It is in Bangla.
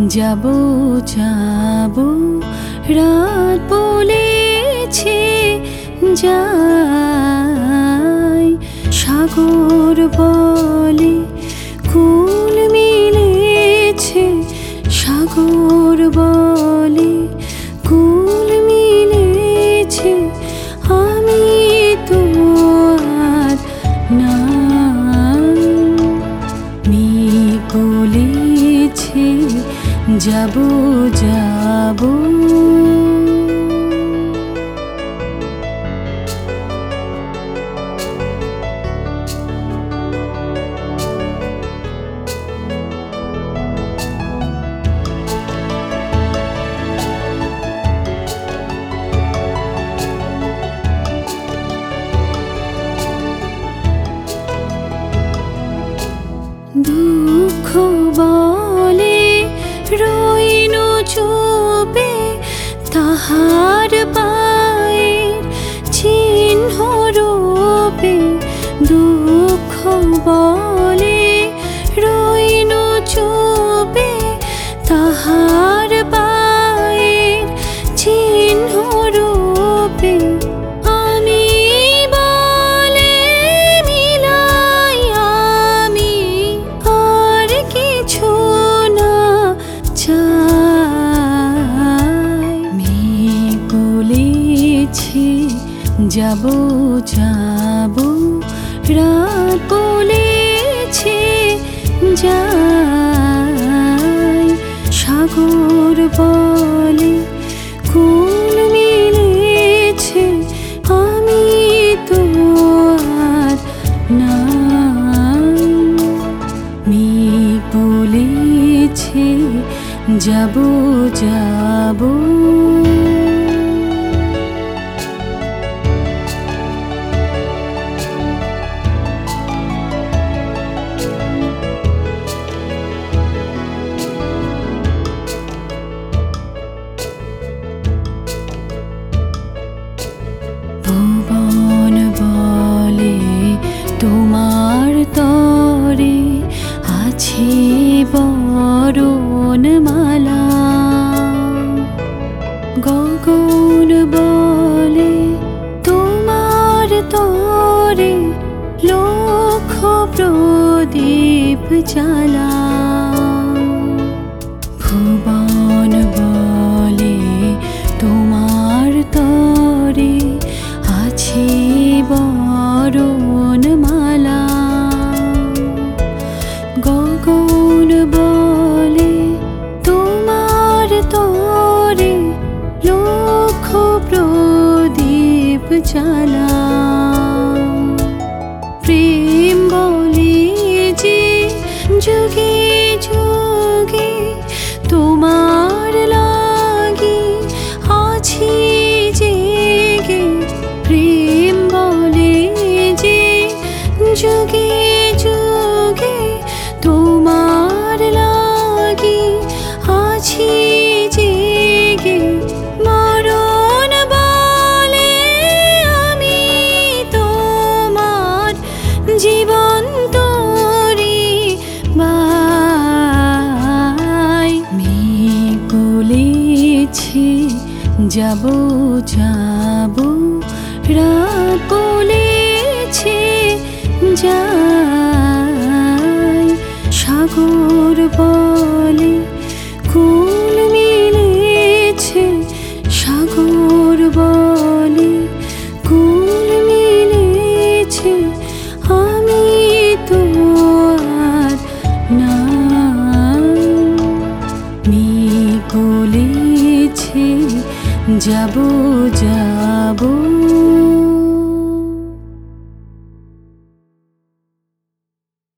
যাবো যাবো রাত বলেছে যাই, সাগর বলে কুল মিলেছে, সাগর বলে কুল মিলেছে, আমি তো আর নাই। মেঘ বলেছে যাবো যাবো, দুঃখ বলে রইন চুপে, তাহার পায়ের চিহ্ন রূপে। দুঃখ বলে রইন চুপে, তাহার পায়ের চিহ্ন রূপে। আমি বলে মিলাই আমি আর কিছু না চাই। মেঘ বলেছে যাবো যাবো, রাত বলেছে যাই, সাগর বলে কুল মিলেছে, আমি তো আর নাই। মেঘ বলেছে যাবো যাবো, ভুবন বলে তোমার তরে আছে বরণ মালা। গগন বলে তোমার তরে লক্ষ প্রদীপ জ্বালা। ভুবন বলে তোমার তরে আছে বরণ মালা। গগন বলে তোমার তরে লক্ষ প্রদীপ জ্বালা। প্রেম বলে যে যুগে যুগে তোমার লাগি আছি জেগে। প্রেম বলে যে যুগে যুগে তোমার লাগি আছি জেগে। মরণ বলে আমি তোমার জীবন তোরি বাই। মেঘ বলেছে যাবো যাবো, রাত বলেছে যাই, সাগর বলে কুল মিলেছে, সাগর বলে কুল মিলেছে, আমি তো আর নাই। মেঘ বলেছে যাবো যাবো।